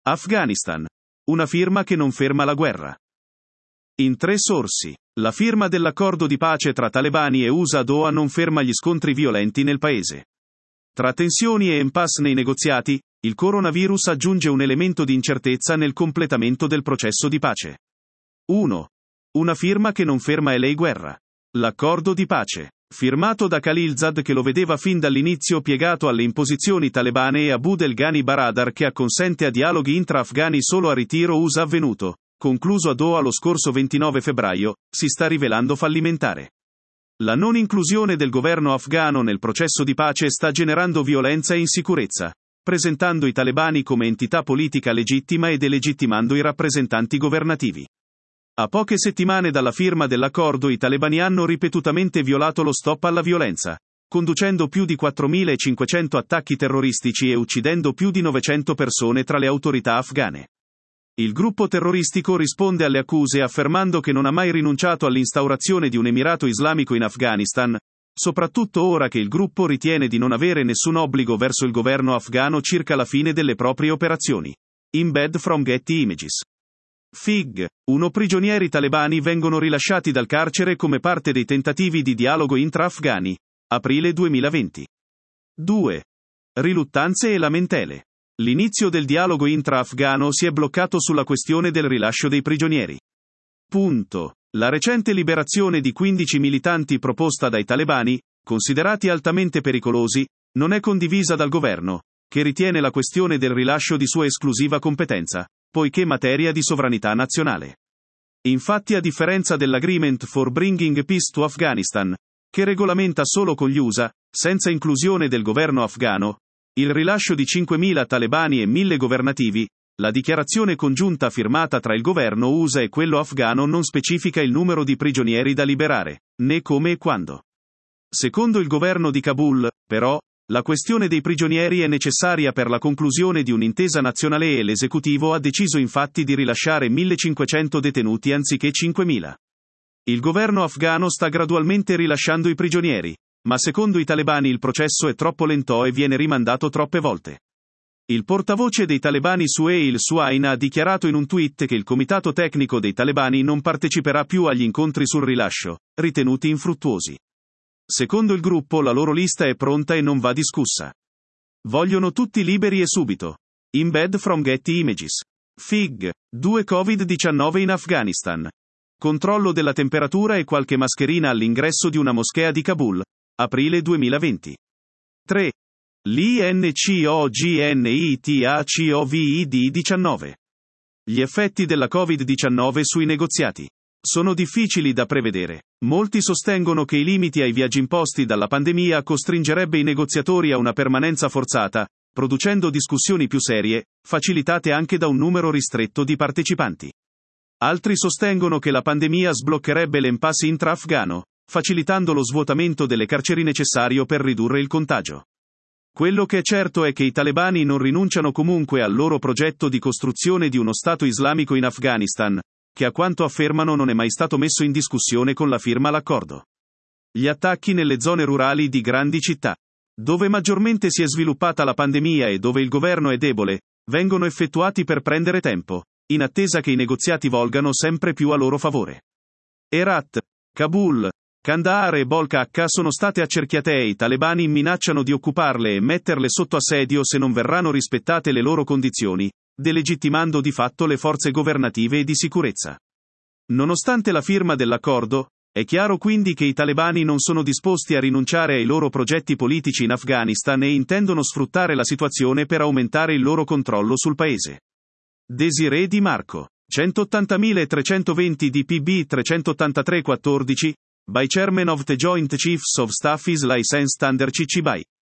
Afghanistan. Una firma che non ferma la guerra. In 3 sorsi. La firma dell'accordo di pace tra talebani e USA a Doha non ferma gli scontri violenti nel paese. Tra tensioni e impasse nei negoziati, il coronavirus aggiunge un elemento di incertezza nel completamento del processo di pace. 1. Una firma che non ferma la guerra. L'accordo di pace, firmato da Khalilzad che lo vedeva fin dall'inizio piegato alle imposizioni talebane e Abu del Ghani Baradar che acconsente a dialoghi intra-afghani solo a ritiro USA avvenuto, concluso a Doha lo scorso 29 febbraio, si sta rivelando fallimentare. La non inclusione del governo afghano nel processo di pace sta generando violenza e insicurezza, presentando i talebani come entità politica legittima e delegittimando i rappresentanti governativi. A poche settimane dalla firma dell'accordo i talebani hanno ripetutamente violato lo stop alla violenza, conducendo più di 4.500 attacchi terroristici e uccidendo più di 900 persone tra le autorità afghane. Il gruppo terroristico risponde alle accuse affermando che non ha mai rinunciato all'instaurazione di un emirato islamico in Afghanistan, soprattutto ora che il gruppo ritiene di non avere nessun obbligo verso il governo afghano circa la fine delle proprie operazioni. Embed from Getty Images. Fig. 1. Prigionieri talebani vengono rilasciati dal carcere come parte dei tentativi di dialogo intra-afghani. Aprile 2020. 2. Riluttanze e lamentele. L'inizio del dialogo intra-afghano si è bloccato sulla questione del rilascio dei prigionieri. Punto. La recente liberazione di 15 militanti proposta dai talebani, considerati altamente pericolosi, non è condivisa dal governo, che ritiene la questione del rilascio di sua esclusiva competenza, poiché materia di sovranità nazionale. Infatti, a differenza dell'Agreement for Bringing Peace to Afghanistan, che regolamenta solo con gli USA, senza inclusione del governo afghano, il rilascio di 5.000 talebani e 1.000 governativi, la dichiarazione congiunta firmata tra il governo USA e quello afghano non specifica il numero di prigionieri da liberare, né come e quando. Secondo il governo di Kabul, però, la questione dei prigionieri è necessaria per la conclusione di un'intesa nazionale e l'esecutivo ha deciso infatti di rilasciare 1.500 detenuti anziché 5.000. Il governo afghano sta gradualmente rilasciando i prigionieri, ma secondo i talebani il processo è troppo lento e viene rimandato troppe volte. Il portavoce dei talebani Suhail Suhain ha dichiarato in un tweet che il comitato tecnico dei talebani non parteciperà più agli incontri sul rilascio, ritenuti infruttuosi. Secondo il gruppo la loro lista è pronta e non va discussa. Vogliono tutti liberi e subito. Embed from Getty Images. Fig. 2 Covid-19 in Afghanistan. Controllo della temperatura e qualche mascherina all'ingresso di una moschea di Kabul. Aprile 2020. 3. L'INCOGNITACOVID-19. Gli effetti della Covid-19 sui negoziati. Sono difficili da prevedere. Molti sostengono che i limiti ai viaggi imposti dalla pandemia costringerebbe i negoziatori a una permanenza forzata, producendo discussioni più serie, facilitate anche da un numero ristretto di partecipanti. Altri sostengono che la pandemia sbloccherebbe l'impasse intra-afghano, facilitando lo svuotamento delle carceri necessario per ridurre il contagio. Quello che è certo è che i talebani non rinunciano comunque al loro progetto di costruzione di uno Stato islamico in Afghanistan, che a quanto affermano non è mai stato messo in discussione con la firma all'accordo. Gli attacchi nelle zone rurali di grandi città, dove maggiormente si è sviluppata la pandemia e dove il governo è debole, vengono effettuati per prendere tempo, in attesa che i negoziati volgano sempre più a loro favore. Herat, Kabul, Kandahar e Bolkakka sono state accerchiate e i talebani minacciano di occuparle e metterle sotto assedio se non verranno rispettate le loro condizioni, delegittimando di fatto le forze governative e di sicurezza. Nonostante la firma dell'accordo, è chiaro quindi che i talebani non sono disposti a rinunciare ai loro progetti politici in Afghanistan e intendono sfruttare la situazione per aumentare il loro controllo sul paese. Desiree Di Marco. 180.320 DPB 383-14, by Chairman of the Joint Chiefs of Staff is licensed under CCBY.